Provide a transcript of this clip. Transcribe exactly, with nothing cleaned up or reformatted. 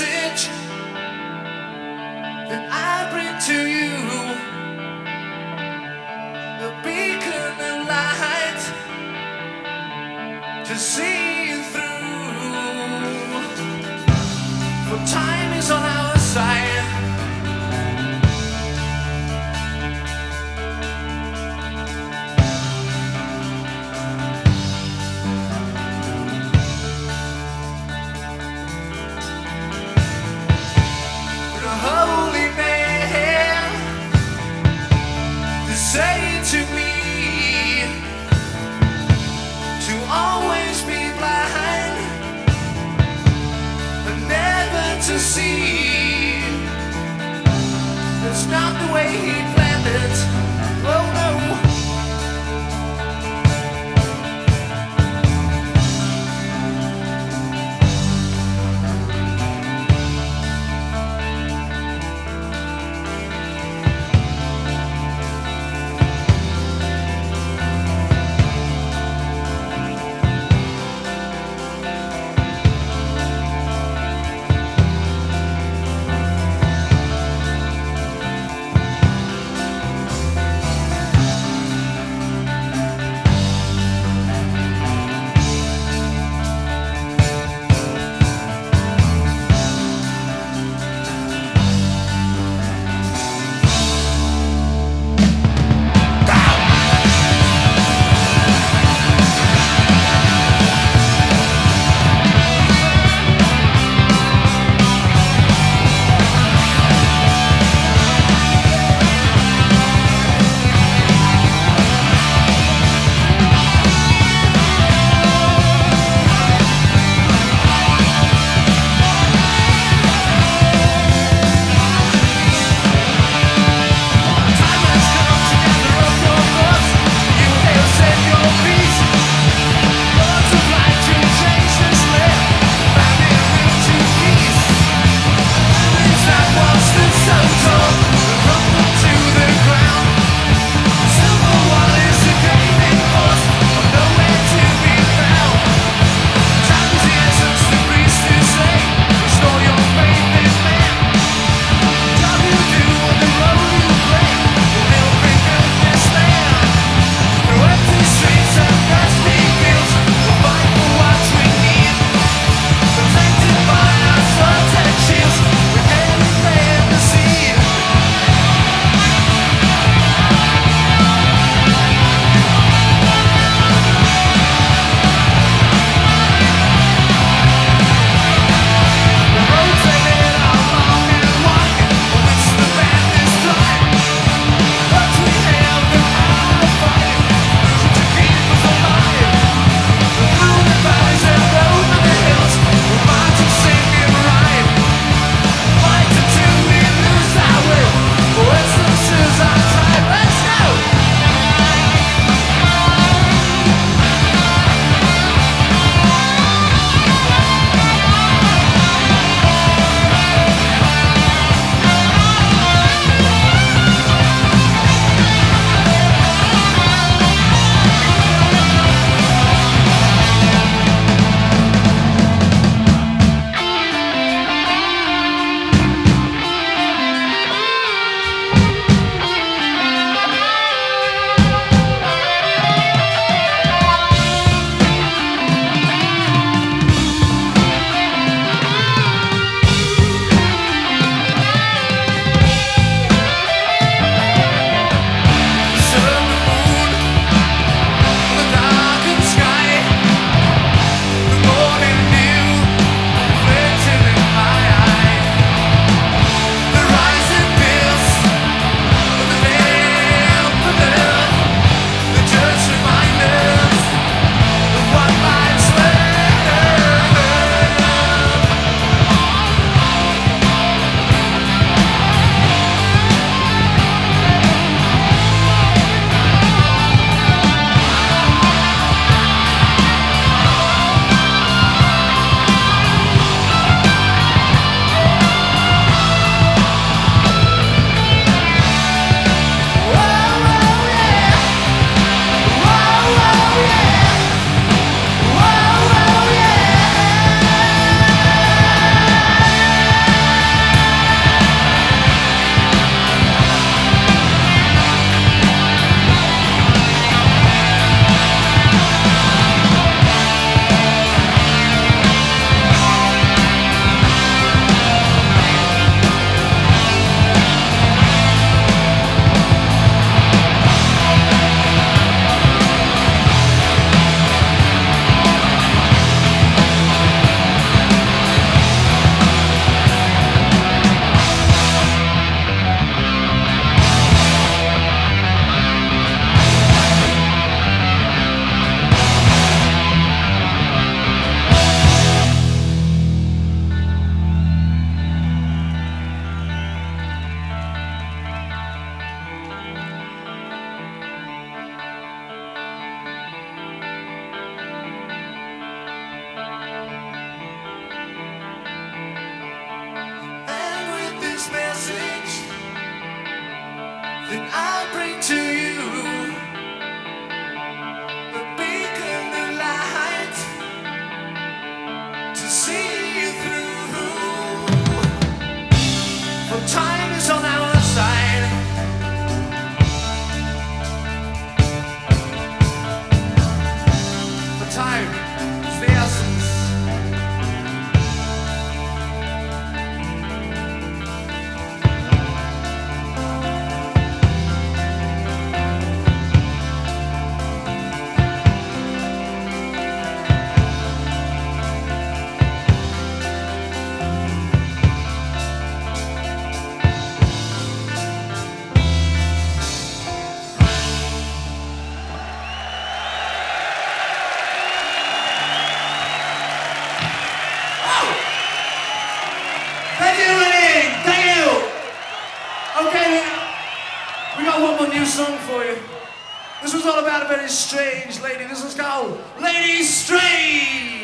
message that I bring to you, a beacon of light to see you through. For time is on our side. Say to me to always be blind and never to see. That's not the way he planned it. Oh no. then I'll bring to you the beacon of light to see you through. For time is on our side. For time is the essence. Thank you, Lenny! Thank you! Okay, we got one more new song for you. This was all about a very strange lady. This was called Lady Strange!